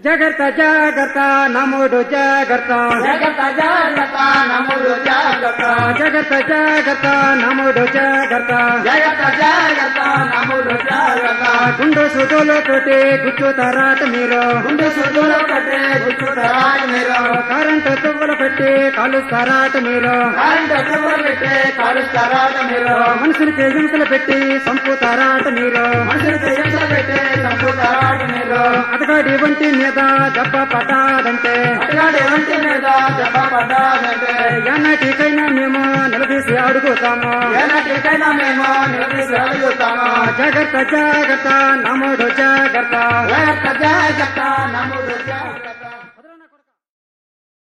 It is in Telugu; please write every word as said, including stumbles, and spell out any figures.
జాగ్రత్త జాగ్రత్త నమ్ముడు జాగ్రత్త జాగ్రత్త జాగ్రత్త నమ్ముడు జాగ్రత్త జాగ్రత్త జాగ్రత్త నమ్ముడు జాగ్రత్త జాగ్రత్త జాగ్రత్త నమ్ముడు జాగ్రత్త గుండు సుడులు తోటి గుచ్చుతారాట మీరు గుండు సుడులు కట్టే గుచ్చుతారాట మీరు కరెంటు తువ్వలు పెట్టి కాలుస్తారాట మీరు కరెంటు తువ్వలు పెట్టి కాలుస్తారాట మీరు మనుషులకి హింసలు పెట్టి చంపుతారాట మీరు మనుషులకి హింసలు పెట్టి చంపుతారాట మీరు అతగాడి వంటి మీద దెబ్బ పడ్డాదంటే అతగాడి వంటి మీద దెబ్బ పడ్డాదంటే ఎన్నటికైనా మేము నిలదీసి అడుగుతాము ఎన్నటికైనా మేము నిలదీసి అడుగుతాము జాగ్రత్త జాగ్రత్త నమ్ముడు జాగ్రత్త జాగ్రత్త జాగ్రత్త నమ్ముడు జాగ్రత్త